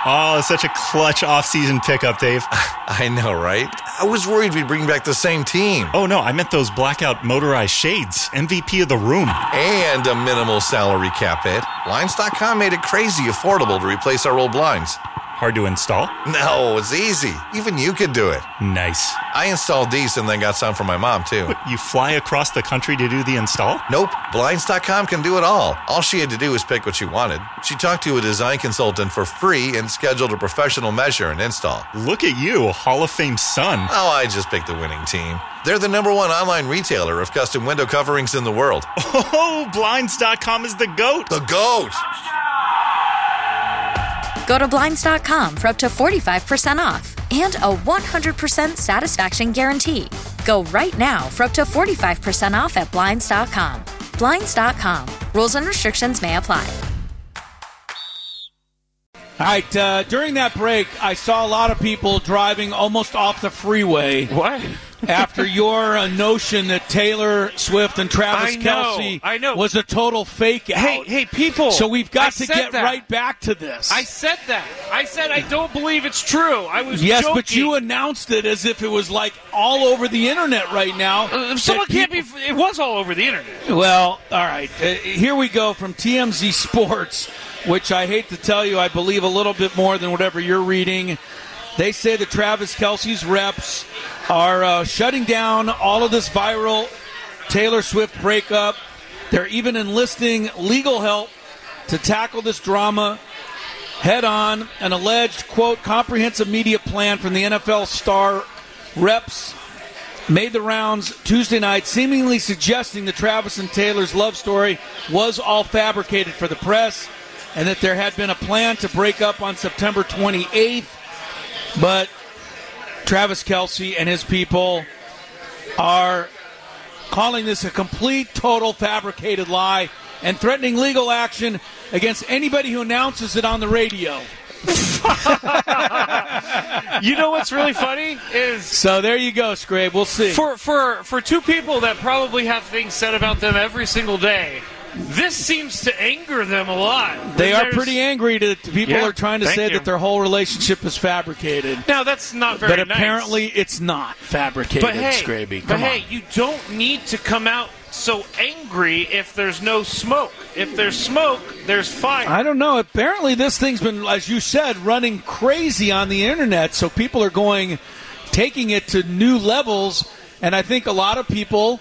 Oh, such a clutch off-season pickup, Dave. I know, right? I was worried we'd bring back the same team. Oh, no, I meant those blackout motorized shades. MVP of the room. And a minimal salary cap hit. Blinds.com made it crazy affordable to replace our old blinds. Hard to install? No, it's easy. Even you could do it. Nice. I installed these and then got some for my mom, too. But you fly across the country to do the install? Nope. Blinds.com can do it all. All she had to do was pick what she wanted. She talked to a design consultant for free and scheduled a professional measure and install. Look at you, Hall of Fame son. Oh, I just picked the winning team. They're the #1 online retailer of custom window coverings in the world. Oh, Blinds.com is the GOAT. The GOAT! Go to Blinds.com for up to 45% off and a 100% satisfaction guarantee. Go right now for up to 45% off at Blinds.com. Blinds.com. Rules and restrictions may apply. All right, during that break, I saw a lot of people driving almost off the freeway. What? After your notion that Taylor Swift and Travis Kelce was a total fake out. Hey, people. So we've got to get that. right back to this. I said that. I said I don't believe it's true. I was Yes, joking. but you announced it as if it was like all over the internet right now. Someone can't be. It was all over the internet. Well, all right. Here we go from TMZ Sports, which I hate to tell you, I believe a little bit more than whatever you're reading. They say that Travis Kelce's reps are shutting down all of this viral Taylor Swift breakup. They're even enlisting legal help to tackle this drama head on. An alleged, quote, comprehensive media plan from the NFL star reps made the rounds Tuesday night, seemingly suggesting that Travis and Taylor's love story was all fabricated for the press and that there had been a plan to break up on September 28th. But Travis Kelce and his people are calling this a complete, total fabricated lie and threatening legal action against anybody who announces it on the radio. You know what's really funny is... So there you go, Scrape. We'll see. For two people that probably have things said about them every single day, this seems to anger them a lot. They are pretty angry. People are trying to say you. that their whole relationship is fabricated. Now, that's not very nice. But apparently it's not fabricated, but hey, Scraby. But hey, you don't need to come out so angry if there's no smoke. If there's smoke, there's fire. I don't know. Apparently this thing's been, as you said, running crazy on the internet, so people are taking it to new levels, and I think a lot of people,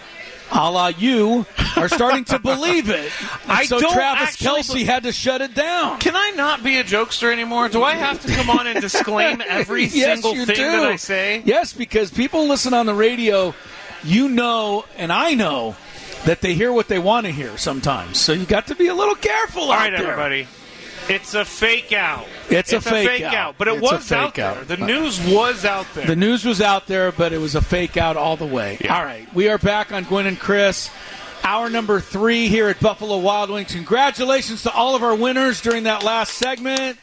a la you, are starting to believe it. So Travis Kelce had to shut it down. Can I not be a jokester anymore? Do I have to come on and disclaim every single thing that I say? Yes, because people listen on the radio, you know, and I know, that they hear what they want to hear sometimes. So you got to be a little careful All out right, there. everybody. It's a fake out. It's a fake out. But it was out there. The news was out there. The news was out there, but it was a fake out all the way. Yeah. All right. We are back on Gwynn and Chris. Hour number 3 here at Buffalo Wild Wings. Congratulations to all of our winners during that last segment.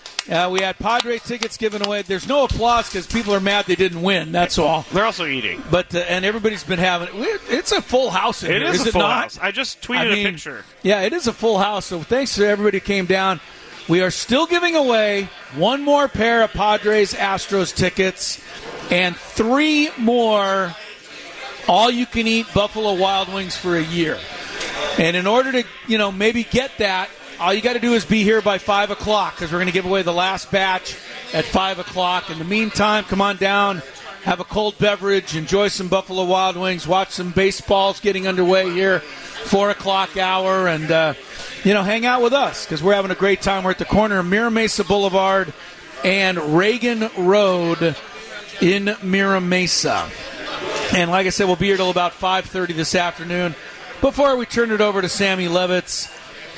We had Padre tickets given away. There's no applause because people are mad they didn't win. That's all. They're also eating. But and everybody's been having it's a full house in here. It is a full not? house. I just tweeted a picture. Yeah, it is a full house. So thanks to everybody who came down. We are still giving away one more pair of Padres Astros tickets and 3 more all-you-can-eat Buffalo Wild Wings for a year. And in order to, maybe get that, all you got to do is be here by 5 o'clock because we're going to give away the last batch at 5 o'clock. In the meantime, come on down, have a cold beverage, enjoy some Buffalo Wild Wings, watch some baseballs getting underway here, 4 o'clock hour, and, hang out with us because we're having a great time. We're at the corner of Mira Mesa Boulevard and Reagan Road in Mira Mesa. And like I said, we'll be here till about 5:30 this afternoon before we turn it over to Sammy Levitt's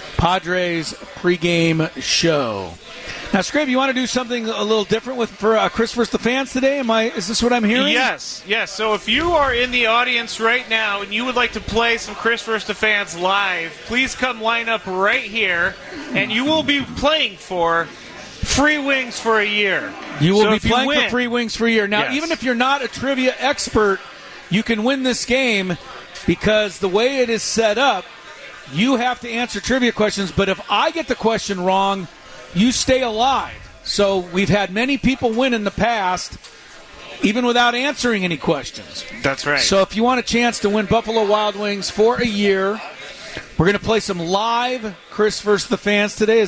Padres pregame show. Now, Scrape, you want to do something a little different for Chris vs. the Fans today? Is this what I'm hearing? Yes. So if you are in the audience right now and you would like to play some Chris vs. the Fans live, please come line up right here, and you will be playing for free wings for a year. You will be playing for free wings for a year. Now, Yes. Even if you're not a trivia expert, you can win this game because the way it is set up, you have to answer trivia questions, but if I get the question wrong, you stay alive. So we've had many people win in the past, even without answering any questions. That's right. So if you want a chance to win Buffalo Wild Wings for a year, we're going to play some live Chris versus the Fans today.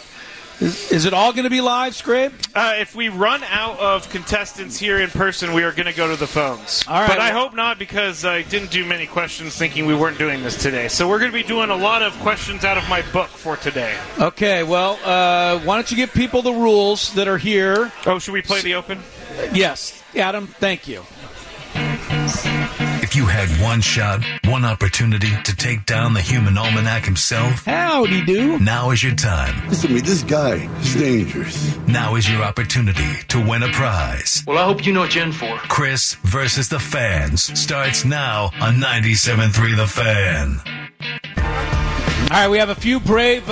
Is it all going to be live, Scrape? If we run out of contestants here in person, we are going to go to the phones. All right. But I hope not, because I didn't do many questions thinking we weren't doing this today. So we're going to be doing a lot of questions out of my book for today. Okay, well, why don't you give people the rules that are here? Oh, should we play the open? Yes. Adam, thank you. If you had one shot, one opportunity to take down the human almanac himself, Howdy do. now is your time. Listen to me, this guy is dangerous. Now is your opportunity to win a prize. Well, I hope you know what you're in for. Chris versus the Fans starts now on 97.3 The Fan. All right, we have a few brave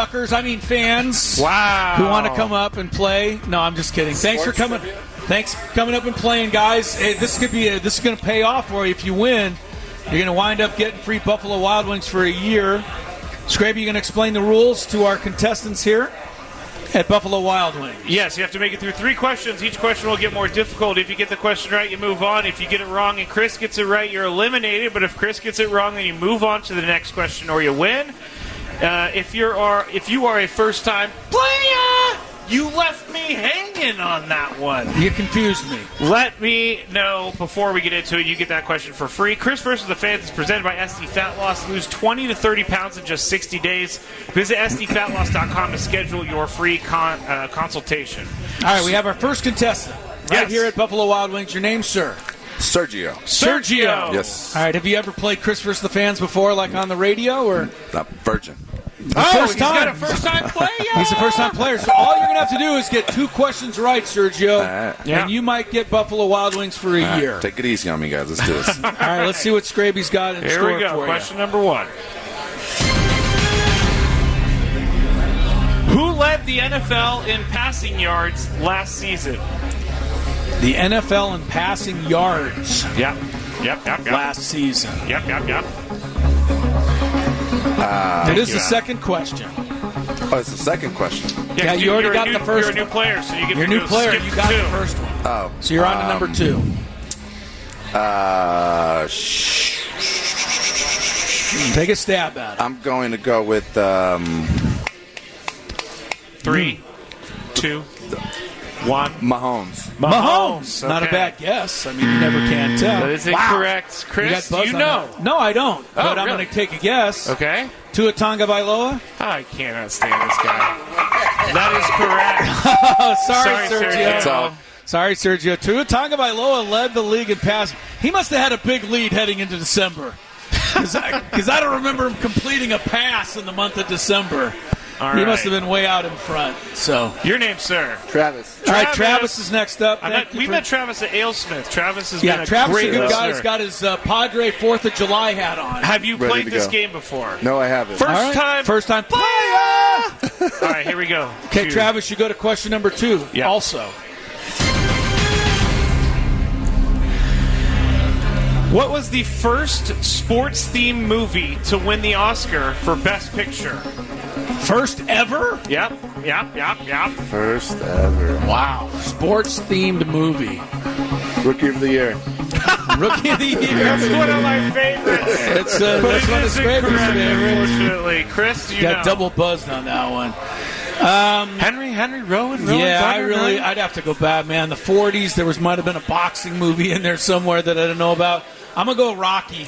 fans. Wow. Who want to come up and play. No, I'm just kidding. Thanks for coming. Thanks for coming up and playing, guys. Hey, this is going to pay off for you if you win. You're going to wind up getting free Buffalo Wild Wings for a year. Scrape, you going to explain the rules to our contestants here at Buffalo Wild Wings? Yes, you have to make it through 3 questions. Each question will get more difficult. If you get the question right, you move on. If you get it wrong and Chris gets it right, you're eliminated. But if Chris gets it wrong, then you move on to the next question or you win. If you are a first-time player, you left me hanging on that one. You confused me. Let me know before we get into it. You get that question for free. Chris versus the Fans is presented by SD Fat Loss. Lose 20 to 30 pounds in just 60 days. Visit SDFatLoss.com to schedule your free consultation. All right, we have our first contestant right Yes. here at Buffalo Wild Wings. Your name, sir? Sergio. Sergio. Yes. All right, have you ever played Chris versus the Fans before, like on the radio, or? Virgin. First time. He's got a first-time player. He's a first-time player, so all you're going to have to do is get 2 questions right, Sergio, Yeah. and you might get Buffalo Wild Wings for a year. Take it easy on me, guys. Let's do this. All right, let's see what Scraby's got in Here store we go. for Question number 1. Who led the NFL in passing yards last season? you. The NFL in passing yards Yep. last season. Yep. It is the second question. Oh, it's the second question. Yeah, you already got the first You're a new player, so you get You're a to new player. skip You got 2. the first one. Oh. So you're on to number 2. Take a stab at it. I'm going to go with 3, 2, 1. Mahomes. Mahomes. Not a Okay. bad guess. I mean, you never can tell. That is Wow. incorrect. Chris, You got you buzzed on know. that. No, I don't. But I'm really? going to take a guess. Okay. Tua Tagovailoa? I cannot stand this guy. That is correct. Oh, sorry, Sorry, Sergio. Sergio. Sorry, Sergio. Tua Tagovailoa led the league in passing. He must have had a big lead heading into December. Because I don't remember him completing a pass in the month of December. All He right. must have been way out in front. So, Your name, sir. Travis. all right, Travis is next up. We met Travis at AleSmith. Travis has Yeah, been a Travis is great a good guy. listener. He's got his Padre 4th of July hat on. Have you Ready played to this go. game before? No, I haven't. First All right. time. First time player. All right, here we go. Okay, Two. Travis, you go to question number 2 Yeah. also. What was the first sports-themed movie to win the Oscar for Best Picture? First ever? Yep. First ever. Wow. Sports-themed movie. Rookie of the year. Rookie of the Year. That's one of my favorites. That's But one it of is Scraper's incorrect, favorites. unfortunately. Chris, do you Got know? double buzzed on that one. Henry Rowan? Yeah, I'd have to go back, man. The 40s, there might have been a boxing movie in there somewhere that I didn't know about. I'm going to go Rocky.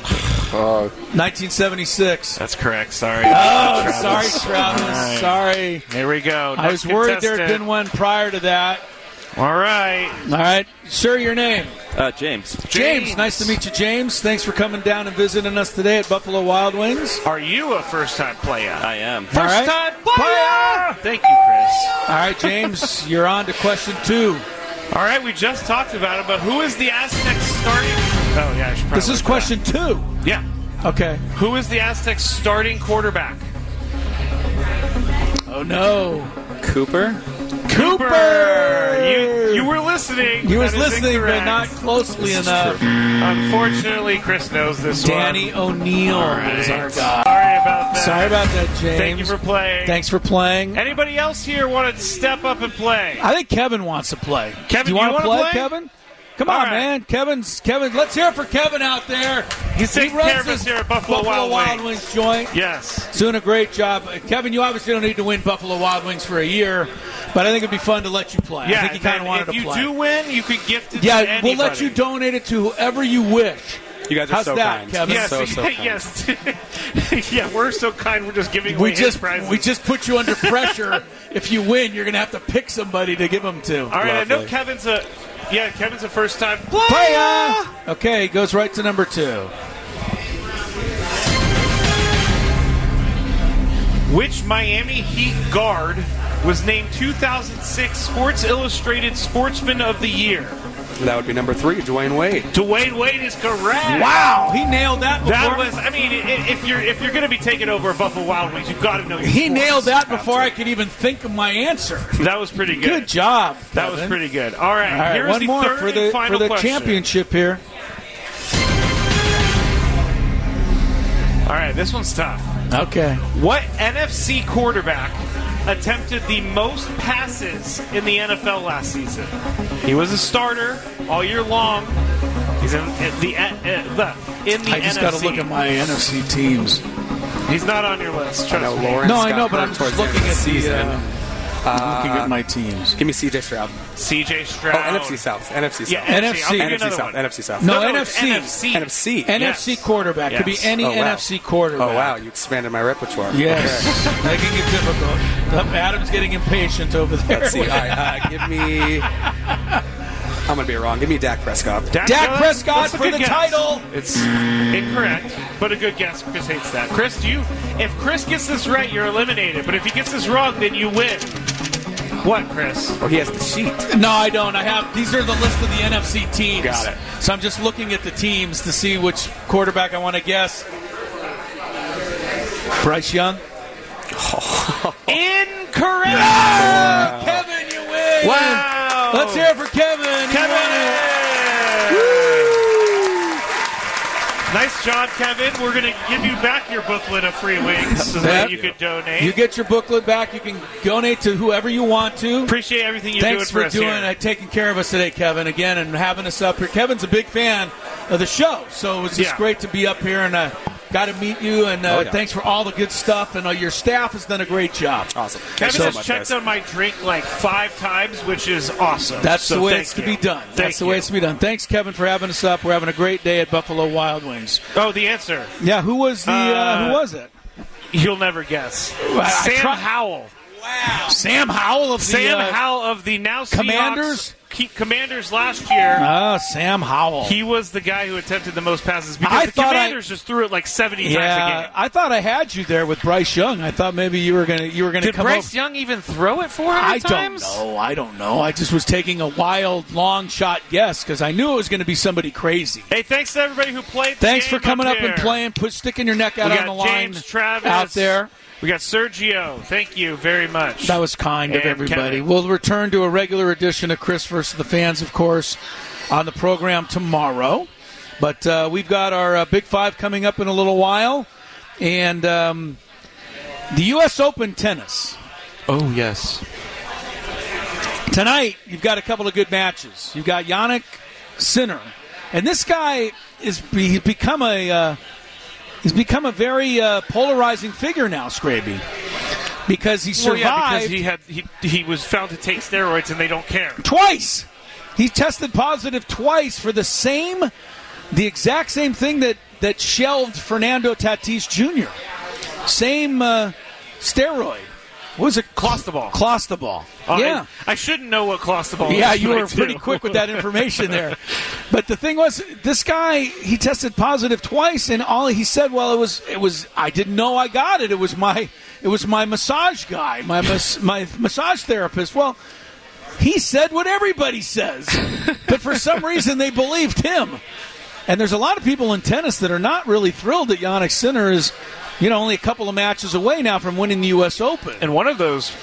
1976. That's correct. Sorry. Oh, sorry, Travis. right. Sorry. Here we go. I was worried there had Contestant. been one prior to that. All right. All right. Sir, your name? James. James. Nice to meet you, James. Thanks for coming down and visiting us today at Buffalo Wild Wings. Are you a first-time player? I am. All right. First-time player! Thank you, Chris. All right, James, you're on to question 2. All right, we just talked about it, but who is the Aztecs starting? Oh, yeah, I should probably This is look question 2. that. Yeah. Okay. Who is the Aztecs starting quarterback? Oh, no. Cooper? Cooper! You were listening. He was That is listening, incorrect. but not closely enough. Unfortunately, Chris knows this Danny one. O'Neill Right. is our guy. Sorry about that. James. Thank you for playing. Thanks for playing. Anybody else here want to step up and play? I think Kevin wants to play. Kevin, do you you want to wanna play, play? Kevin? Come All on, right. man. Kevin. Let's hear it for Kevin out there. He's taking runs care of us this here at Buffalo Wild Wings joint. Yes. He's doing a great job. Kevin, you obviously don't need to win Buffalo Wild Wings for a year, but I think it'd be fun to let you play. Yeah, I think you kind of and wanted if to play. you do win, you could gift it to Yeah, anybody. we'll let you donate it to whoever you wish. You guys are How's so that, kind. Kevin? Yes, So kind. yes. Yeah, we're so kind. We're just giving away his prizes. We just put you under pressure. If you win, you're going to have to pick somebody to give them to. All right, I know Lovely. Kevin's a first-time player. Playa! Okay, goes right to number 2. Which Miami Heat guard was named 2006 Sports Illustrated Sportsman of the Year? That would be number 3, Dwayne Wade. Dwayne Wade is correct. Wow, he nailed that before. That was, I mean, if you're going to be taking over Buffalo Wild Wings, you've got to know your He sports. nailed that before I could even think of my answer. That was pretty good. Good job. That was Kevin. pretty good. All right, All right, here's one the more third for and the final question. championship here. All right, this one's tough. Okay. What NFC quarterback attempted the most passes in the NFL last season? He was a starter all year long. He's in the I just NFC. got to look at my NFC teams. He's not on your list. I know Trust me. Lawrence No, I got know, but hurt I'm towards just the end of looking the at season. looking at my teams. Give me C.J. Stroud. C.J. Stroud. Oh, NFC South. NFC South. Yeah, NFC. I'll give you NFC another South. one. NFC South. No, it's NFC. NFC. NFC. NFC quarterback. Could be Yes. any Oh, wow. NFC quarterback. Oh, wow. You expanded my repertoire. Yes. Making it difficult. Adam's getting impatient over there. Let's see. All right. Give me... I'm going to be wrong. Give me Dak Prescott. Dak Prescott Prescott that's a for good the guess. title. It's incorrect, but a good guess. Chris hates that. Chris, if Chris gets this right, you're eliminated. But if he gets this wrong, then you win. What, Chris? Oh, he has the sheet. No, I don't. These are the list of the NFC teams. Got it. So I'm just looking at the teams to see which quarterback I want to guess. Bryce Young. Incorrect. Oh, Kevin, you win. Wow. Let's hear it for Kevin. He won it. Nice job, Kevin. We're going to give you back your booklet of free wings so that you could donate. You get your booklet back. You can donate to whoever you want to. Appreciate everything you're Thanks doing for us doing here. taking care of us today, Kevin, again, and having us up here. Kevin's a big fan of the show, so it was just great to be up here and got to meet you. And thanks for all the good stuff. And your staff has done a great job. Awesome. Kevin so has much, checked guys. on my drink like 5 times, which is awesome. That's So the way thank it's to you. be done. That's the way it's to be done. Thanks, Kevin, for having us up. We're having a great day at Buffalo Wild Wings. Oh, the answer. Yeah, who was who was it? You'll never guess. I Sam try- Howell. Wow. Sam Howell of Sam the Howell of the now Seahawks Commanders? Commanders last year. Sam Howell. He was the guy who attempted the most passes because I the thought Commanders just threw it like 70 times a game. I thought I had you there with Bryce Young. I thought maybe you were gonna Did come Bryce over. Young even throw it 400 I times? I don't know. I just was taking a wild, long shot guess because I knew it was going to be somebody crazy. Hey, thanks to everybody who played. Thanks for game coming up here. and playing. Sticking your neck out We on got the line. James Travis out there. We got Sergio. Thank you very much. That was kind of And everybody. Kevin. We'll return to a regular edition of Chris versus the Fans, of course, on the program tomorrow. But we've got our Big Five coming up in a little while. And the U.S. Open tennis. Oh, yes. Tonight, you've got a couple of good matches. You've got Yannick Sinner. And this guy he's become a very polarizing figure now, Scraby. Because he survived. Because he was found to take steroids and they don't care. Twice. He tested positive twice for the exact same thing that shelved Fernando Tatis Jr. Same steroid. What was it? Clostebol. Clostebol. Yeah. I shouldn't know what Clostebol is. Yeah, you but I were pretty do. quick with that information there. But the thing was, this guy, he tested positive twice, and all he said, well, it was I didn't know I got it. It was my massage guy, my massage therapist. Well, he said what everybody says, but for some reason they believed him. And there's a lot of people in tennis that are not really thrilled that Yannick Sinner is, only a couple of matches away now from winning the U.S. Open. And one of those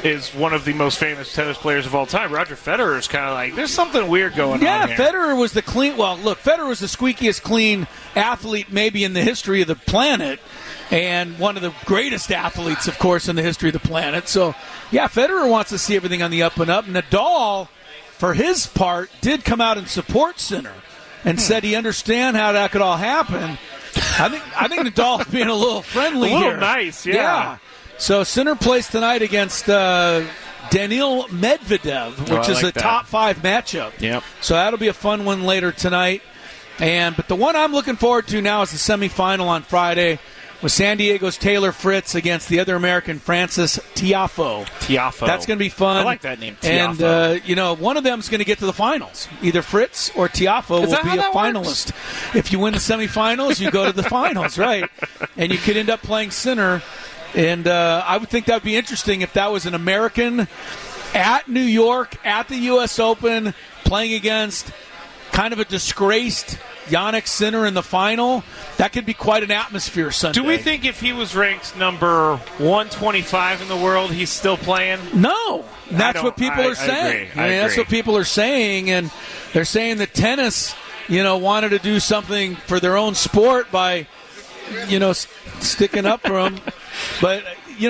is one of the most famous tennis players of all time. Roger Federer is kind of like, there's something weird going on here. Yeah, Federer was the clean. Well, look, Federer was the squeakiest clean athlete maybe in the history of the planet, and one of the greatest athletes, of course, in the history of the planet. So, yeah, Federer wants to see everything on the up and up. Nadal, for his part, did come out and support Sinner and said he understand how that could all happen. I think Nadal's being a little friendly here. A little nice, yeah. So Sinner plays tonight against Daniil Medvedev, which is a top 5 matchup. Yep. So that'll be a fun one later tonight. But the one I'm looking forward to now is the semifinal on Friday with San Diego's Taylor Fritz against the other American, Francis Tiafoe. That's going to be fun. I like that name, Tiafoe. And, one of them is going to get to the finals. Either Fritz or Tiafoe will be a finalist. Works? If you win the semifinals, you go to the finals, right? And you could end up playing Sinner. And I would think that would be interesting if that was an American at New York, at the U.S. Open, playing against kind of a disgraced Jannik Sinner in the final. That could be quite an atmosphere Sunday. Do we think if he was ranked number 125 in the world, he's still playing? No. That's what people are saying. I agree. That's what people are saying, and they're saying that tennis, wanted to do something for their own sport by, sticking up for them. But,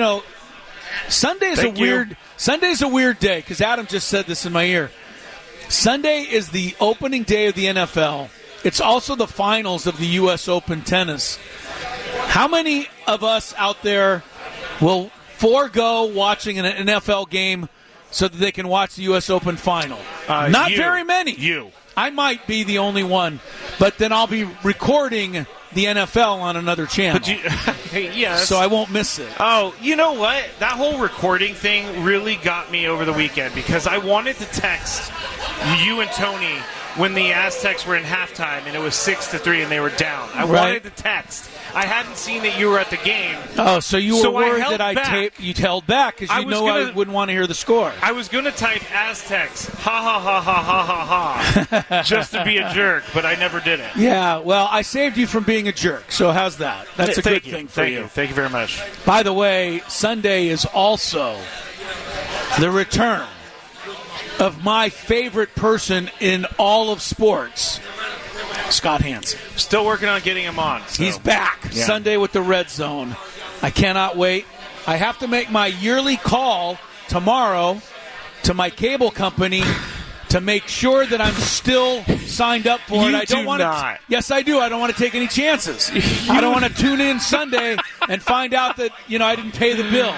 Sunday's a weird day, because Adam just said this in my ear. Sunday is the opening day of the NFL. It's also the finals of the U.S. Open tennis. How many of us out there will forego watching an NFL game so that they can watch the U.S. Open final? Not very many. You. I might be the only one, but then I'll be recording the NFL on another channel. Yes. So I won't miss it. Oh, you know what? That whole recording thing really got me over the weekend because I wanted to text you and Tony when the Aztecs were in halftime and it was 6-3 and they were down. I wanted to text. I hadn't seen that you were at the game. Oh, so you were worried that you held back because I wouldn't want to hear the score. I was going to type Aztecs, ha ha ha ha ha ha ha, just to be a jerk, but I never did it. Yeah, well, I saved you from being a jerk, so how's that? That's a good thing for you. Thank you very much. By the way, Sunday is also the return of my favorite person in all of sports, Scott Hansen. Still working on getting him on. So. He's back Sunday with the Red Zone. I cannot wait. I have to make my yearly call tomorrow to my cable company to make sure that I'm still signed up for it. I don't want to. Yes, I do. I don't want to take any chances. I don't want to tune in Sunday and find out that I didn't pay the bill.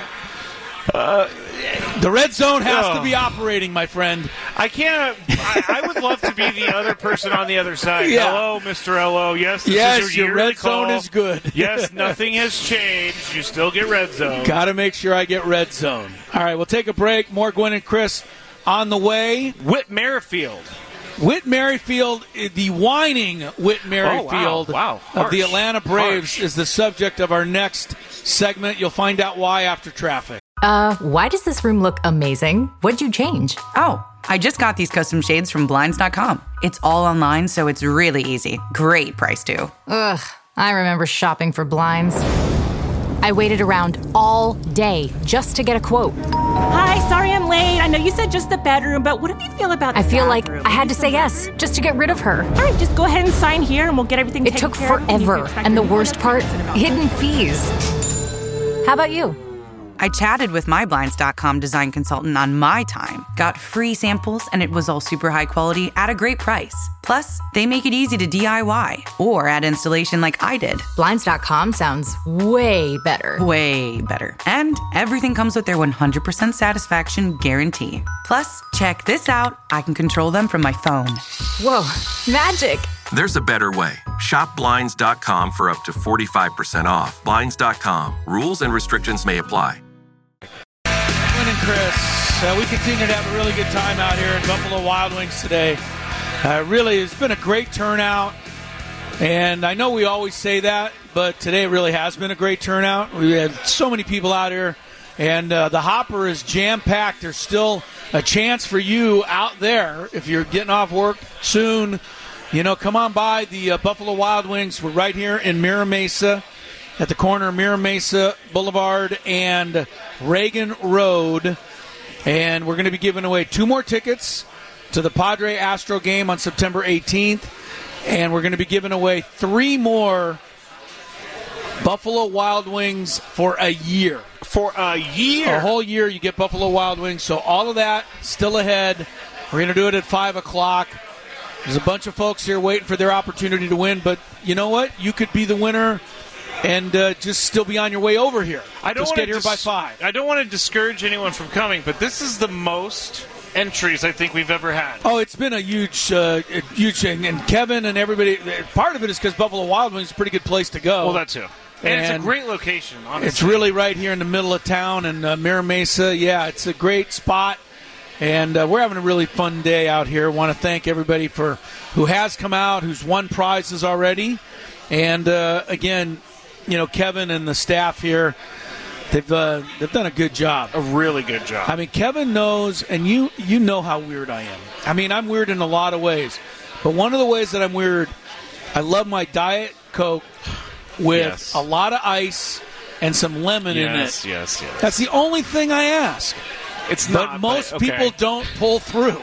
The Red Zone has to be operating, my friend. I can't. I would love to be the other person on the other side. Yeah. Hello, Mr. L.O. Yes, this is your Red call. Zone is good. Yes, nothing has changed. You still get Red Zone. Got to make sure I get Red Zone. All right, we'll take a break. More Gwen and Chris on the way. Whit Merrifield. Whit Merrifield, the whining Whit Merrifield of the Atlanta Braves is the subject of our next segment. You'll find out why after traffic. Why does this room look amazing? What'd you change? Oh, I just got these custom shades from Blinds.com. It's all online, so it's really easy. Great price, too. Ugh, I remember shopping for blinds. I waited around all day just to get a quote. Hi, sorry I'm late. I know you said just the bedroom, but what do you feel about the I feel bathroom? like I had to say yes just to get rid of her. All right, just go ahead and sign here and we'll get everything taken care of. It took forever, and the worst part, hidden fees. How about you? I chatted with my Blinds.com design consultant on my time, got free samples, and it was all super high quality at a great price. Plus, they make it easy to DIY or add installation like I did. Blinds.com sounds way better. Way better. And everything comes with their 100% satisfaction guarantee. Plus, check this out. I can control them from my phone. Whoa, magic. There's a better way. Shop Blinds.com for up to 45% off. Blinds.com. Rules and restrictions may apply. Gwen and Chris, we continue to have a really good time out here at Buffalo Wild Wings today. Really, it's been a great turnout. And I know we always say that, but today really has been a great turnout. We had so many people out here. And the hopper is jam-packed. There's still a chance for you out there if you're getting off work soon. Come on by the Buffalo Wild Wings. We're right here in Mira Mesa at the corner of Mira Mesa Boulevard and Reagan Road. And we're going to be giving away 2 more tickets to the Padre Astro game on September 18th. And we're going to be giving away 3 more Buffalo Wild Wings for a year. For a year? A whole year you get Buffalo Wild Wings. So all of that still ahead. We're going to do it at 5 o'clock. There's a bunch of folks here waiting for their opportunity to win. But you know what? You could be the winner and just still be on your way over here. Just get here by 5. I don't want to discourage anyone from coming, but this is the most entries I think we've ever had. Oh, it's been a huge thing. And Kevin and everybody, part of it is because Buffalo Wild Wings is a pretty good place to go. Well, that too. And it's a great location, honestly. It's really right here in the middle of town in Mira Mesa. Yeah, it's a great spot. And we're having a really fun day out here. Want to thank everybody who has come out, who's won prizes already. And, again, Kevin and the staff here, they've done a good job. A really good job. I mean, Kevin knows, and you know how weird I am. I mean, I'm weird in a lot of ways. But one of the ways that I'm weird, I love my Diet Coke with a lot of ice and some lemon in it. Yes. That's the only thing I ask. It's not. But most people don't pull through.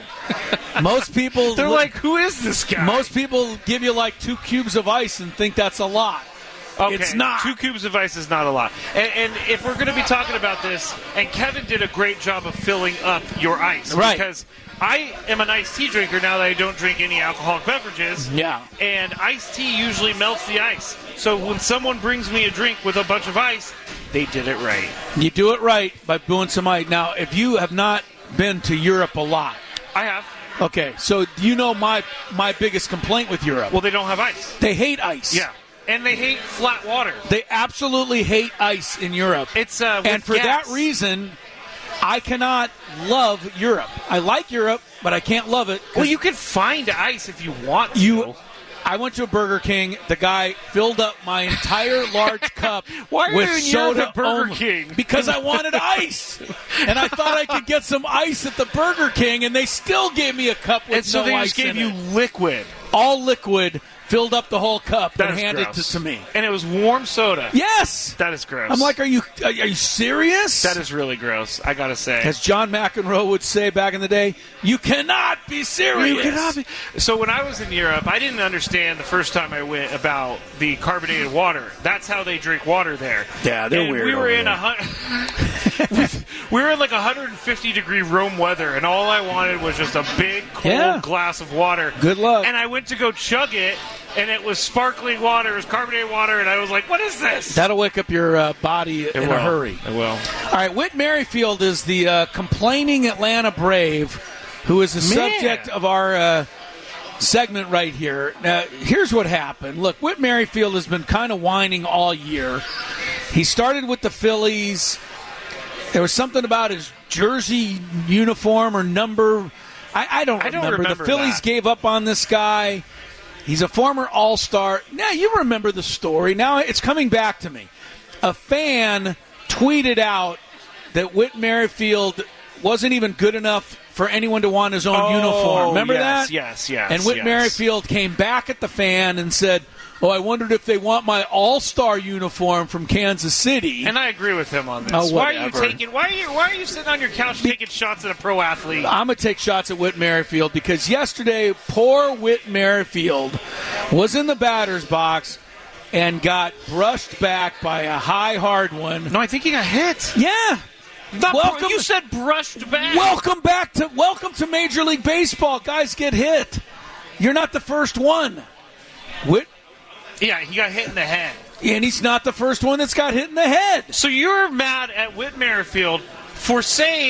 Most people... They're like, who is this guy? Most people give you like 2 cubes of ice and think that's a lot. Okay, it's not. 2 cubes of ice is not a lot. And if we're going to be talking about this, and Kevin did a great job of filling up your ice. Right. Because I am an iced tea drinker now that I don't drink any alcoholic beverages. Yeah. And iced tea usually melts the ice. So when someone brings me a drink with a bunch of ice, they did it right. You do it right by doing some ice. Now, if you have not been to Europe a lot. I have. Okay, so you know my biggest complaint with Europe. Well, they don't have ice. They hate ice. Yeah. And they hate flat water. They absolutely hate ice in Europe. It's and for that reason, I cannot love Europe. I like Europe, but I can't love it. Well, you can find ice if you want to. I went to a Burger King. The guy filled up my entire large cup Why are with you in soda Europe at Burger only. King? Because I wanted ice. And I thought I could get some ice at the Burger King, and they still gave me a cup with and so no they ice just gave in you it. Liquid. All liquid. Filled up the whole cup That and is handed gross. it to me. And it was warm soda. Yes! That is gross. I'm like, are you serious? That is really gross, I gotta say. As John McEnroe would say back in the day, you cannot be serious. You cannot be. So when I was in Europe, I didn't understand the first time I went about the carbonated water. That's how they drink water there. Yeah, they're and weird. We were in we were in like 150-degree Rome weather, and all I wanted was just a big, cold glass of water. Good luck. And I went to go chug it, and it was sparkling water, it was carbonated water, and I was like, what is this? That'll wake up your body in a hurry. It will. All right, Whit Merrifield is the complaining Atlanta Brave, who is the subject of our segment right here. Now, here's what happened. Look, Whit Merrifield has been kind of whining all year. He started with the Phillies. There was something about his jersey uniform or number. I don't remember. The Phillies gave up on this guy. He's a former All-Star. Now, you remember the story. Now it's coming back to me. A fan tweeted out that Whit Merrifield wasn't even good enough for anyone to want his own uniform. Remember that? Yes. And Whit Merrifield came back at the fan and said, I wondered if they want my All-Star uniform from Kansas City. And I agree with him on this. Oh, why are you sitting on your couch taking shots at a pro athlete? I'm going to take shots at Whit Merrifield because yesterday, poor Whit Merrifield was in the batter's box and got brushed back by a high, hard one. No, I think he got hit. Yeah. You said brushed back. Welcome to Major League Baseball. Guys get hit. You're not the first one. Whit. Yeah, he got hit in the head. And he's not the first one that's got hit in the head. So you're mad at Whit Merrifield for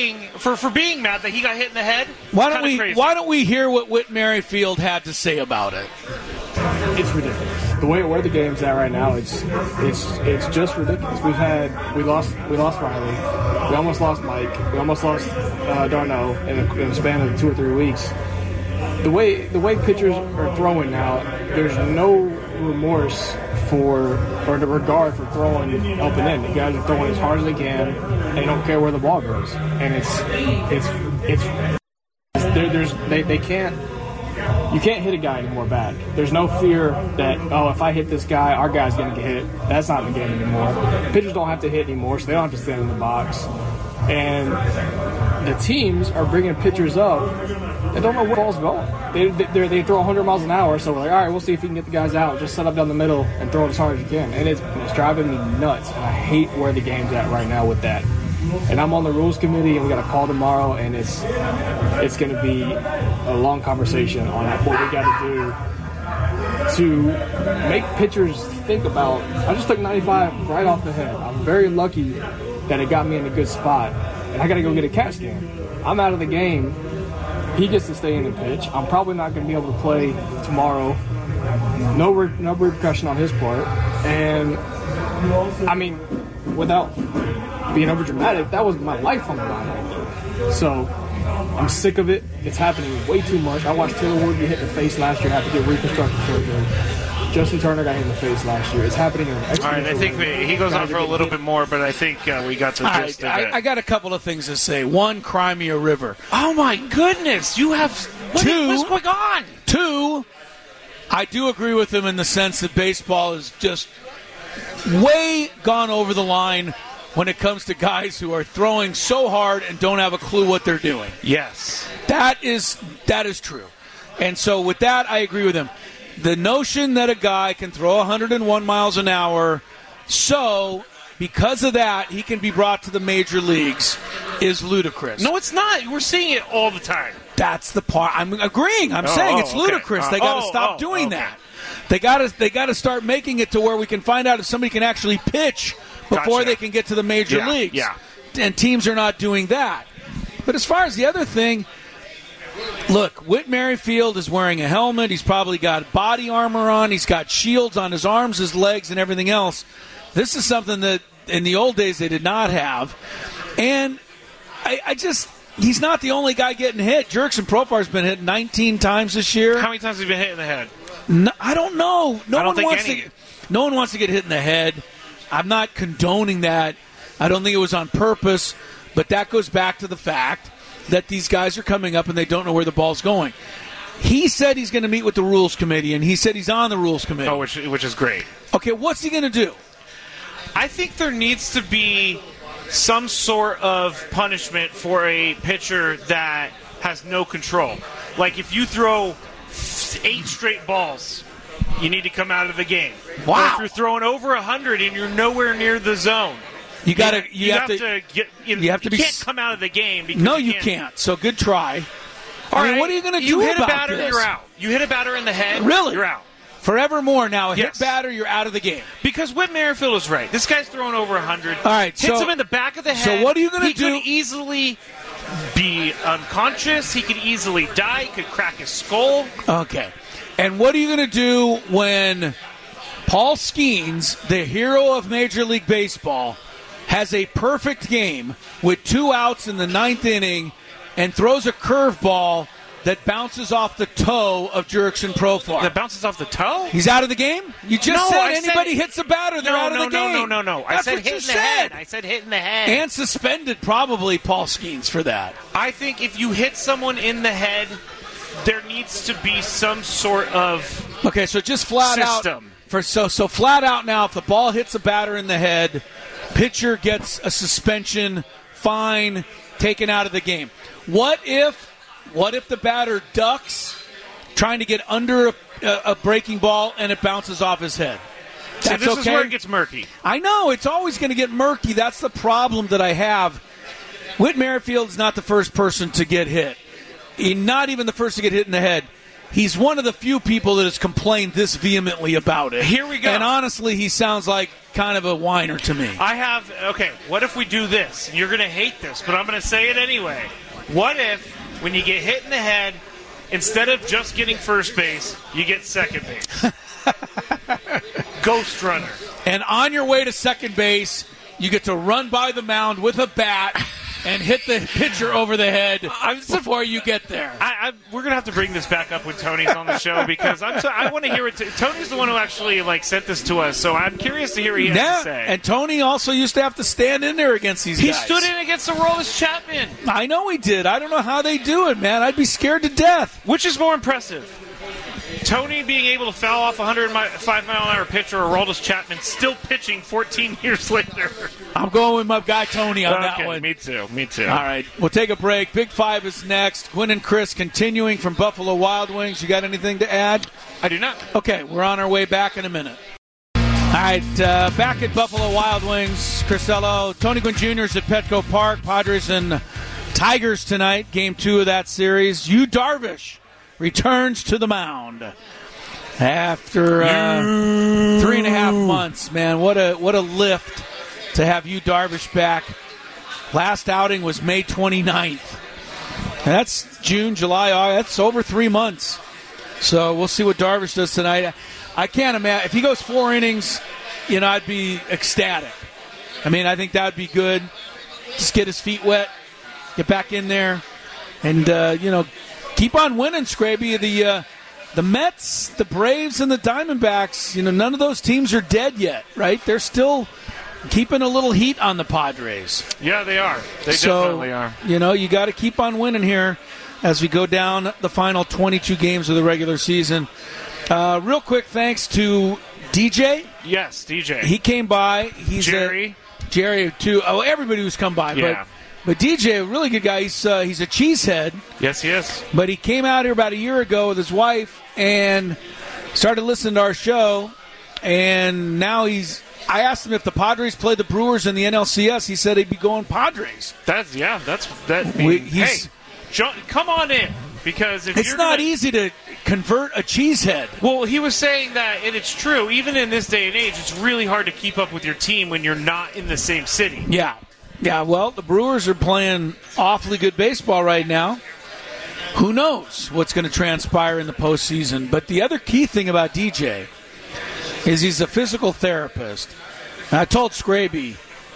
being mad that he got hit in the head? Why don't we hear what Whit Merrifield had to say about it? It's ridiculous. The way where the game's at right now, it's just ridiculous. We lost Riley. We almost lost Mike. We almost lost Darno in a span of 2 or 3 weeks. The way pitchers are throwing now, there's no remorse or the regard for throwing up and in. You guys are throwing as hard as they can, and they don't care where the ball goes. And they can't. You can't hit a guy anymore back. There's no fear that, if I hit this guy, our guy's going to get hit. That's not in the game anymore. Pitchers don't have to hit anymore, so they don't have to stand in the box. And the teams are bringing pitchers up that don't know where the ball's going. They throw 100 miles an hour, so we're like, all right, we'll see if we can get the guys out. Just set up down the middle and throw it as hard as you can. And it's driving me nuts. And I hate where the game's at right now with that. And I'm on the rules committee, and we got a call tomorrow, and it's going to be a long conversation on what we got to do to make pitchers think about. I just took 95 right off the head. I'm very lucky that it got me in a good spot, and I got to go get a CAT scan. I'm out of the game. He gets to stay in and pitch. I'm probably not going to be able to play tomorrow. No repercussion on his part. And, I mean, without being overdramatic, that was my life on the line right there. So I'm sick of it. It's happening way too much. I watched Taylor Wood get hit in the face last year, have to get reconstructive surgery. Justin Turner got hit in the face last year. It's happening in an All right, I think he goes on for a little bit more, but I think we got the gist of it. I got a couple of things to say. One, cry me a river. Oh, my goodness. You have... What's going on? Two, I do agree with him in the sense that baseball is just way gone over the line when it comes to guys who are throwing so hard and don't have a clue what they're doing. Yes. That is true. And so with that, I agree with him. The notion that a guy can throw 101 miles an hour, so because of that, he can be brought to the major leagues is ludicrous. No, it's not. We're seeing it all the time. That's the part. I'm agreeing. I'm saying it's ludicrous. They got to stop doing that. They got to start making it to where we can find out if somebody can actually pitch before they can get to the major leagues. Yeah. And teams are not doing that. But as far as the other thing, look, Whit Merrifield is wearing a helmet. He's probably got body armor on. He's got shields on his arms, his legs, and everything else. This is something that in the old days they did not have. And he's not the only guy getting hit. Jurickson Profar's been hit 19 times this year. How many times have you been hit in the head? No, I don't know. No one wants to get hit in the head. I'm not condoning that. I don't think it was on purpose. But that goes back to the fact that these guys are coming up and they don't know where the ball's going. He said he's going to meet with the rules committee, and he said he's on the rules committee. Oh, which is great. Okay, what's he going to do? I think there needs to be some sort of punishment for a pitcher that has no control. Like if you throw 8 straight balls, you need to come out of the game. Wow. Or if you're throwing over 100 and you're nowhere near the zone, you can't come out of the game. Because you can't. So good try. All right, what are you going to do You hit about a batter, this? you're out. You hit a batter in the head, really? You're out. Forevermore now, hit batter, you're out of the game. Because Whit Merrifield is right. This guy's throwing over 100. All right, hits him in the back of the head. So what are you going to do? He could easily be unconscious. He could easily die. He could crack his skull. Okay. And what are you going to do when Paul Skeens, the hero of Major League Baseball, has a perfect game with 2 outs in the 9th inning and throws a curveball that bounces off the toe of Jurickson Profar? That bounces off the toe? He's out of the game? You just said anybody hits a batter, they're out of the game. No. That's I said what hit you in the said. head. I said hit in the head. And suspended probably Paul Skeens for that. I think if you hit someone in the head, there needs to be some sort of okay, so just flat system. Out. So flat out now, if the ball hits a batter in the head, pitcher gets a suspension, fine, taken out of the game. What if the batter ducks trying to get under a breaking ball and it bounces off his head? That's this is where it gets murky. I know. It's always going to get murky. That's the problem that I have. Whit Merrifield's not the first person to get hit. He's not even the first to get hit in the head. He's one of the few people that has complained this vehemently about it. Here we go. And honestly, he sounds like kind of a whiner to me. What if we do this? You're going to hate this, but I'm going to say it anyway. What if, when you get hit in the head, instead of just getting first base, you get second base? Ghost runner. And on your way to second base, you get to run by the mound with a bat and hit the pitcher over the head before you get there. We're going to have to bring this back up when Tony's on the show because I want to hear it. Tony's the one who actually sent this to us, so I'm curious to hear what he has to say. And Tony also used to have to stand in there against these guys. He stood in against Aroldis Chapman. I know he did. I don't know how they do it, man. I'd be scared to death. Which is more impressive? Tony being able to foul off a 105-mile-an-hour pitch, or Aroldis Chapman still pitching 14 years later? I'm going with my guy Tony on that one. Me too. All right, we'll take a break. Big Five is next. Quinn and Chris continuing from Buffalo Wild Wings. You got anything to add? I do not. Okay, we're on our way back in a minute. All right, back at Buffalo Wild Wings. Cristello, Tony Gwynn Jr. is at Petco Park. Padres and Tigers tonight, game 2 of that series. Yu Darvish returns to the mound after 3.5 months. Man, what a lift to have Yu Darvish back. Last outing was May 29th. And that's June, July, August. That's over 3 months. So we'll see what Darvish does tonight. I can't imagine. If he goes 4 innings, I'd be ecstatic. I mean, I think that would be good. Just get his feet wet, get back in there, and, keep on winning, Scraby. The Mets, the Braves, and the Diamondbacks, none of those teams are dead yet, right? They're still keeping a little heat on the Padres. Yeah, they are. They definitely are. You got to keep on winning here as we go down the final 22 games of the regular season. Real quick, thanks to DJ. Yes, DJ. He came by. He's Jerry, too. Oh, everybody who's come by. Yeah. But DJ, a really good guy. He's a cheesehead. Yes, he is. But he came out here about a year ago with his wife and started listening to our show. And now I asked him if the Padres played the Brewers in the NLCS. He said he'd be going Padres. Hey, come on in. Because if it's not easy to convert a cheesehead. Well, he was saying that, and it's true, even in this day and age, it's really hard to keep up with your team when you're not in the same city. Yeah, well, the Brewers are playing awfully good baseball right now. Who knows what's going to transpire in the postseason? But the other key thing about DJ is he's a physical therapist. And I told Scraby,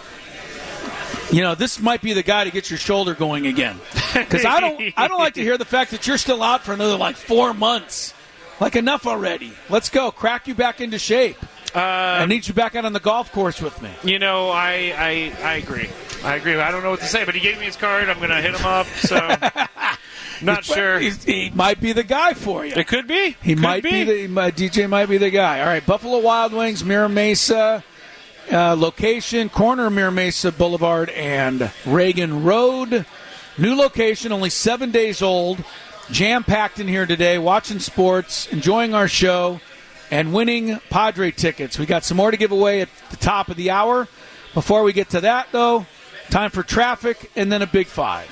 this might be the guy to get your shoulder going again. Because I don't like to hear the fact that you're still out for another 4 months. Enough already. Let's go. Crack you back into shape. I need you back out on the golf course with me. I agree. I don't know what to say, but he gave me his card. I'm going to hit him up. So, not sure. He might be the guy for you. It could be. DJ might be the guy. All right, Buffalo Wild Wings, Mira Mesa. Location, corner of Mira Mesa Boulevard and Reagan Road. New location, only 7 days old. Jam-packed in here today, watching sports, enjoying our show, and winning Padre tickets. We got some more to give away at the top of the hour. Before we get to that, though, time for traffic and then a Big Five.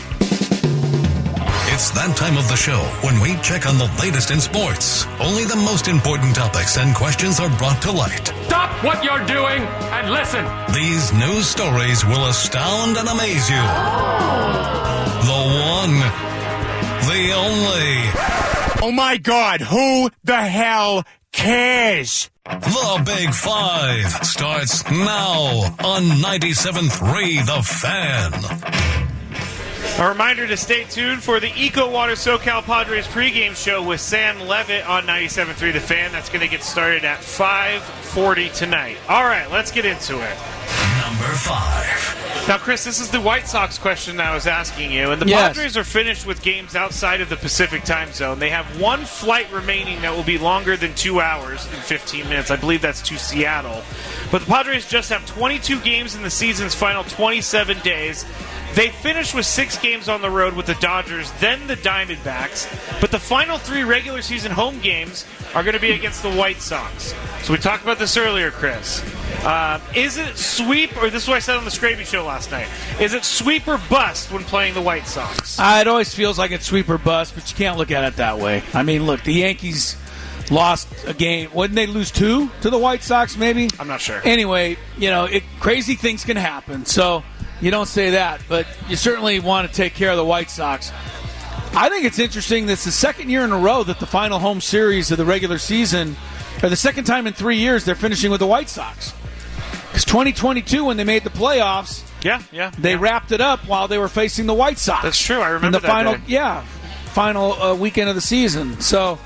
It's that time of the show when we check on the latest in sports. Only the most important topics and questions are brought to light. Stop what you're doing and listen. These news stories will astound and amaze you. The one, the only. Oh my God, who the hell cares? The Big Five starts now on 97.3 The Fan. A reminder to stay tuned for the Eco Water SoCal Padres pregame show with Sam Levitt on 97.3 The Fan. That's going to get started at 5:40 tonight. All right, let's get into it. Number 5. Now, Chris, this is the White Sox question that I was asking you. And the Padres are finished with games outside of the Pacific time zone. They have one flight remaining that will be longer than 2 hours and 15 minutes. I believe that's to Seattle. But the Padres just have 22 games in the season's final 27 days. They finished with 6 games on the road with the Dodgers, then the Diamondbacks. But the final 3 regular season home games are going to be against the White Sox. So we talked about this earlier, Chris. Is it sweep, or this is what I said on the Scraby Show last night, is it sweep or bust when playing the White Sox? It always feels like it's sweep or bust, but you can't look at it that way. I mean, look, the Yankees lost a game. Wouldn't they lose 2 to the White Sox, maybe? I'm not sure. Anyway, crazy things can happen, so you don't say that, but you certainly want to take care of the White Sox. I think it's interesting that it's the second year in a row that the final home series of the regular season, or the second time in 3 years, they're finishing with the White Sox. Because 2022, when they made the playoffs, they wrapped it up while they were facing the White Sox. That's true. I remember that final weekend of the season. So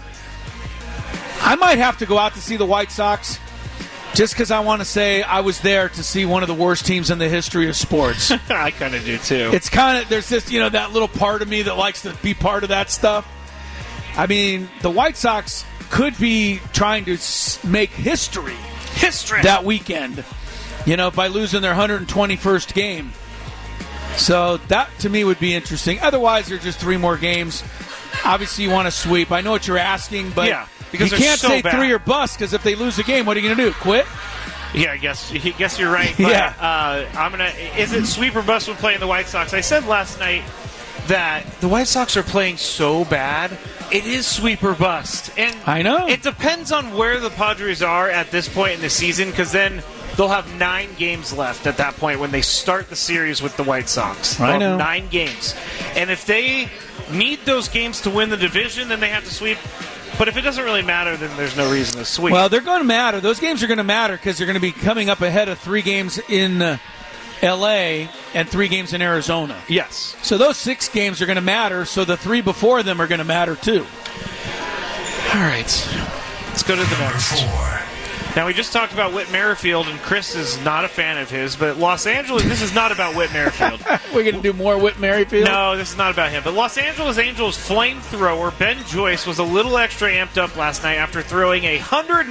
I might have to go out to see the White Sox just because I want to say I was there to see one of the worst teams in the history of sports. I kind of do, too. It's kind of, there's this, that little part of me that likes to be part of that stuff. I mean, the White Sox could be trying to make history that weekend, by losing their 121st game. So that, to me, would be interesting. Otherwise, there's just 3 more games. Obviously, you want to sweep. I know what you're asking, but because you can't so say bad. 3 or bust, because if they lose the game, what are you going to do? Quit? Yeah, I guess you're right. But, is it sweep or bust when playing the White Sox? I said last night that the White Sox are playing so bad, it is sweep or bust. And I know. It depends on where the Padres are at this point in the season, because then they'll have 9 games left at that point when they start the series with the White Sox. They'll have 9 games. And if they need those games to win the division, then they have to sweep. But if it doesn't really matter, then there's no reason to sweep. Well, they're going to matter. Those games are going to matter because they're going to be coming up ahead of 3 games in L.A. and 3 games in Arizona. Yes. So those 6 games are going to matter, so the 3 before them are going to matter too. All right. Let's go to the next. Now, we just talked about Whit Merrifield, and Chris is not a fan of his, but Los Angeles, this is not about Whit Merrifield. We're going to do more Whit Merrifield? No, this is not about him. But Los Angeles Angels flamethrower Ben Joyce was a little extra amped up last night after throwing a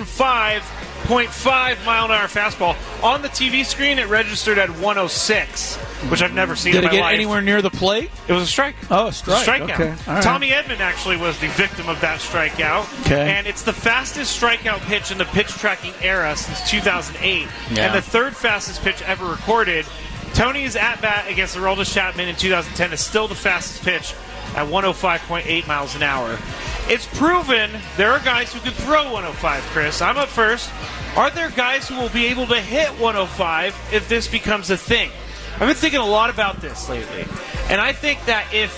105.5 mile-an-hour fastball. On the TV screen, it registered at 106, which I've never seen in my life. Did it get anywhere near the plate? It was a strike. Oh, a strike. Strikeout. Okay. All right. Tommy Edman actually was the victim of that strikeout. Okay. And it's the fastest strikeout pitch in the pitch tracking era since 2008. Yeah. And the 3rd fastest pitch ever recorded. Tony's at-bat against Aroldis Chapman in 2010 is still the fastest pitch at 105.8 miles an hour. It's proven there are guys who can throw 105, Chris. I'm up first. Are there guys who will be able to hit 105 if this becomes a thing? I've been thinking a lot about this lately. And I think that if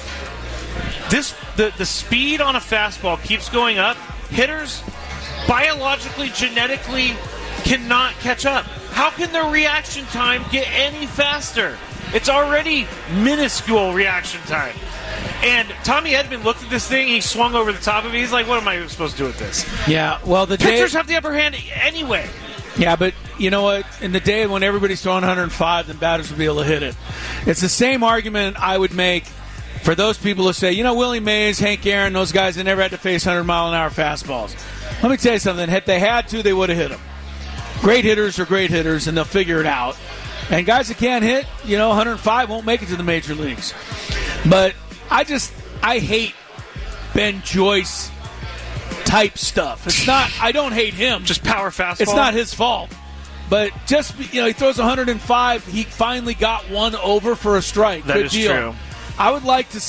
the speed on a fastball keeps going up, hitters biologically, genetically cannot catch up. How can their reaction time get any faster? It's already minuscule reaction time. And Tommy Edman looked at this thing, he swung over the top of it. He's like, what am I supposed to do with this? Yeah, well, pitchers have the upper hand anyway. Yeah, but you know what? In the day when everybody's throwing 105, then batters will be able to hit it. It's the same argument I would make for those people who say, Willie Mays, Hank Aaron, those guys, they never had to face 100-mile-an-hour fastballs. Let me tell you something. If they had to, they would have hit them. Great hitters are great hitters, and they'll figure it out. And guys that can't hit, 105 won't make it to the major leagues. But I hate Ben Joyce type stuff. It's not, I don't hate him. Just power fastball. It's not his fault. But just, he throws 105. He finally got one over for a strike. That Good is deal. true. I'd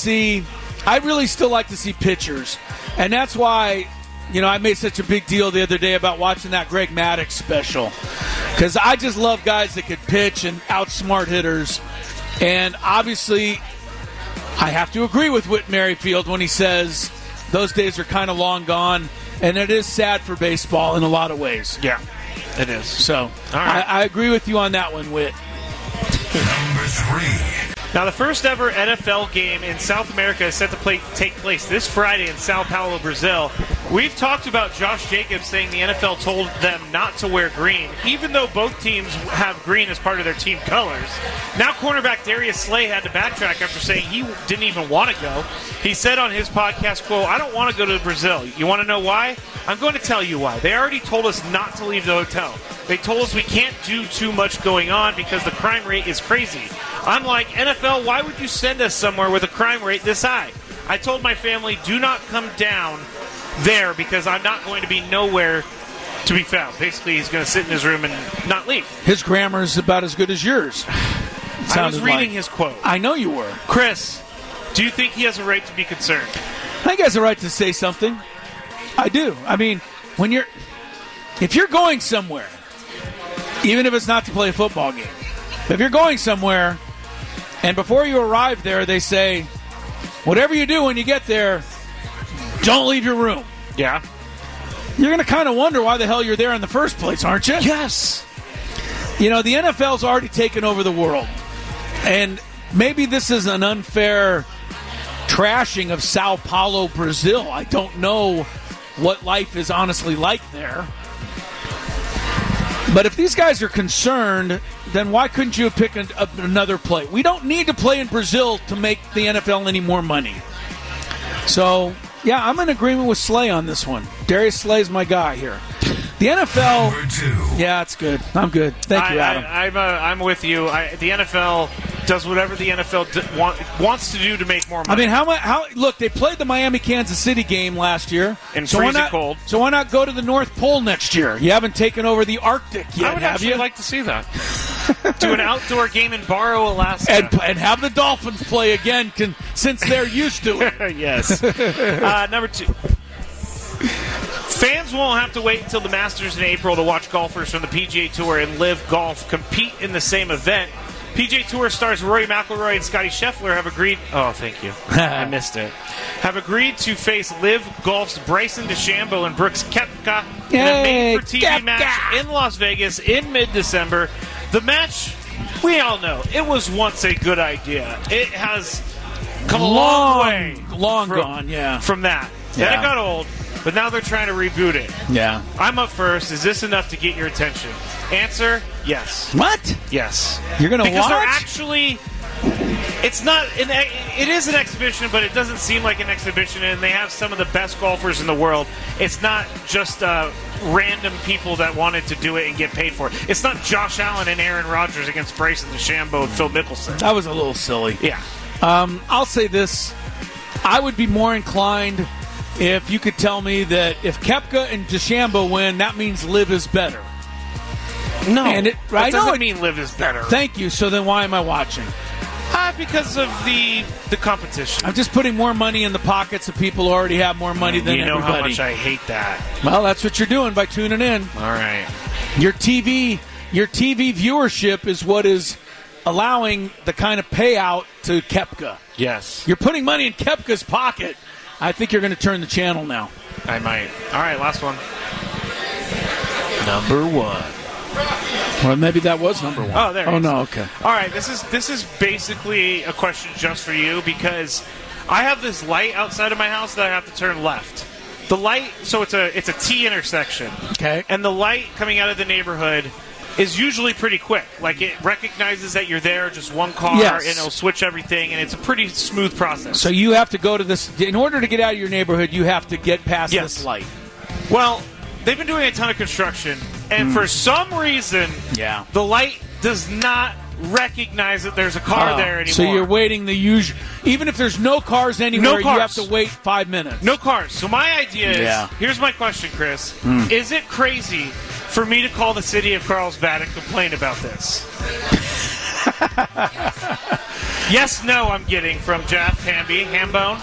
really still like to see pitchers. And that's why, I made such a big deal the other day about watching that Greg Maddux special. Because I just love guys that could pitch and outsmart hitters. And obviously, I have to agree with Whit Merrifield when he says those days are kind of long gone, and it is sad for baseball in a lot of ways. Yeah, it is. So, all right. I agree with you on that one, Whit. Number 3. Now, the first ever NFL game in South America is set to take place this Friday in Sao Paulo, Brazil. We've talked about Josh Jacobs saying the NFL told them not to wear green, even though both teams have green as part of their team colors. Now cornerback Darius Slay had to backtrack after saying he didn't even want to go. He said on his podcast, quote, I don't want to go to Brazil. You want to know why? I'm going to tell you why. They already told us not to leave the hotel. They told us we can't do too much going on because the crime rate is crazy. I'm like, NFL, why would you send us somewhere with a crime rate this high? I told my family, do not come down there because I'm not going to be nowhere to be found. Basically, he's going to sit in his room and not leave. His grammar is about as good as yours. I was reading his quote. I know you were. Chris, do you think he has a right to be concerned? I think he has a right to say something. I do. I mean, if you're going somewhere, even if it's not to play a football game, if you're going somewhere and before you arrive there, they say, whatever you do when you get there, don't leave your room. Yeah. You're going to kind of wonder why the hell you're there in the first place, aren't you? Yes. The NFL's already taken over the world. And maybe this is an unfair trashing of Sao Paulo, Brazil. I don't know what life is honestly like there. But if these guys are concerned, then why couldn't you have picked another place? We don't need to play in Brazil to make the NFL any more money. So Yeah, I'm in agreement with Slay on this one. Darius Slay's my guy here. The NFL. Number 2. Yeah, it's good. I'm good. Thank you, Adam. I'm with you. The NFL does whatever the NFL wants to do to make more money. I mean, how? Look, they played the Miami-Kansas City game last year. And freezing cold. So why not go to the North Pole next year? You haven't taken over the Arctic yet, I would have actually you? like to see that. Do an outdoor game in Barrow, Alaska. And have the Dolphins play again since they're used to it. Yes. Number 2. Fans won't have to wait until the Masters in April to watch golfers from the PGA Tour and LIV Golf compete in the same event. PGA Tour stars Rory McIlroy and Scotty Scheffler have agreed... Oh, thank you. I missed it. Have agreed to face LIV Golf's Bryson DeChambeau and Brooks Koepka in a made-for-TV match in Las Vegas in mid-December. The match, we all know, it was once a good idea. It has come a long way from that. Then it got old, but now they're trying to reboot it. Yeah. I'm up first. Is this enough to get your attention? Answer, yes. What? Yes. You're going to watch? Because they're actually... It is an exhibition, but it doesn't seem like an exhibition, and they have some of the best golfers in the world. It's not just random people that wanted to do it and get paid for it. It's not Josh Allen and Aaron Rodgers against Bryson DeChambeau and Phil Mickelson. That was a little silly. Yeah. I'll say this. I would be more inclined if you could tell me that if Koepka and DeChambeau win, that means LIV is better. No, that doesn't mean LIV is better. Thank you. So then why am I watching? Because of the competition. I'm just putting more money in the pockets of people who already have more money than everybody. You know how much I hate that. Well, that's what you're doing by tuning in. All right. Your TV viewership is what is allowing the kind of payout to Koepka. Yes. You're putting money in Koepka's pocket. I think you're going to turn the channel now. I might. All right, last one. Number 1. Well, maybe that was number 1. Oh, there. Oh, no, okay. All right, this is basically a question just for you because I have this light outside of my house that I have to turn left. The light, so it's a T intersection. Okay. And the light coming out of the neighborhood is usually pretty quick. Like, it recognizes that you're there, just one car, and it'll switch everything, and it's a pretty smooth process. So you have to go to this, in order to get out of your neighborhood, you have to get past this light. Well, they've been doing a ton of construction, and for some reason, the light does not recognize that there's a car there anymore. So you're waiting the usual. Even if there's no cars anywhere, you have to wait 5 minutes. No cars. So my idea is, here's my question, Chris. Is it crazy for me to call the city of Carlsbad and complain about this? Yes, no, I'm getting from Jeff Hambone.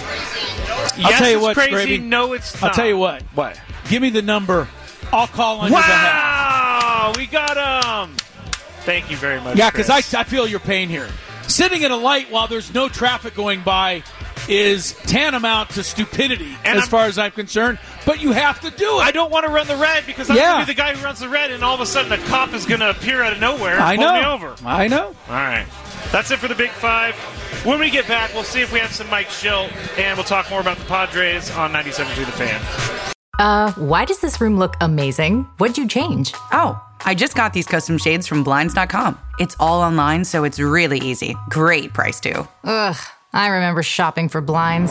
I'll tell you what, crazy. Gravy. No, it's not. I'll tell you what. What? Give me the number. I'll call on your behalf. Wow, we got him. Thank you very much. Yeah, because I feel your pain here. Sitting at a light while there's no traffic going by is tantamount to stupidity as far as I'm concerned, but you have to do it. I don't want to run the red because I'm going to be the guy who runs the red, and all of a sudden a cop is going to appear out of nowhere and pull me over. I know. All right. That's it for the Big Five. When we get back, we'll see if we have some Mike Schilt, and we'll talk more about the Padres on 97.3 The Fan. Why does this room look amazing? What'd you change? Oh, I just got these custom shades from Blinds.com. It's all online, so it's really easy. Great price, too. Ugh, I remember shopping for blinds.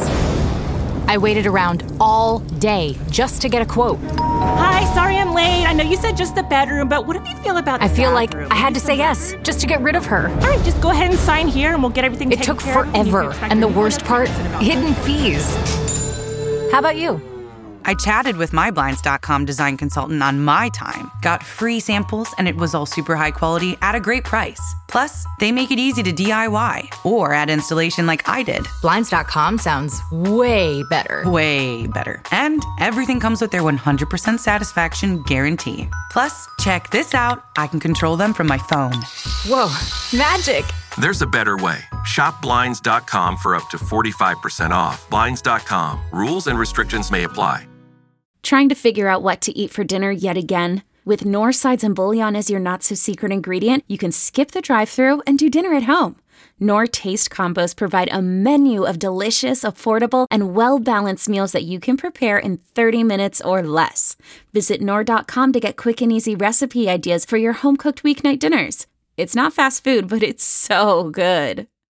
I waited around all day just to get a quote. Hi, sorry I'm late. I know you said just the bedroom, but what do you feel about the I feel bathroom? like I had to say yes just to get rid of her. All right, just go ahead and sign here and we'll get everything It taken took care of. forever, and the worst part, hidden fees. How about you? I chatted with my Blinds.com design consultant on my time, got free samples, and it was all super high quality at a great price. Plus, they make it easy to DIY or add installation like I did. Blinds.com sounds way better. Way better. And everything comes with their 100% satisfaction guarantee. Plus, check this out. I can control them from my phone. Whoa, magic. There's a better way. Shop Blinds.com for up to 45% off. Blinds.com. Rules and restrictions may apply. Trying to figure out what to eat for dinner yet again? With Knorr sides and bouillon as your not-so-secret ingredient, you can skip the drive-thru and do dinner at home. Knorr Taste Combos provide a menu of delicious, affordable, and well-balanced meals that you can prepare in 30 minutes or less. Visit Knorr.com to get quick and easy recipe ideas for your home-cooked weeknight dinners. It's not fast food, but it's so good.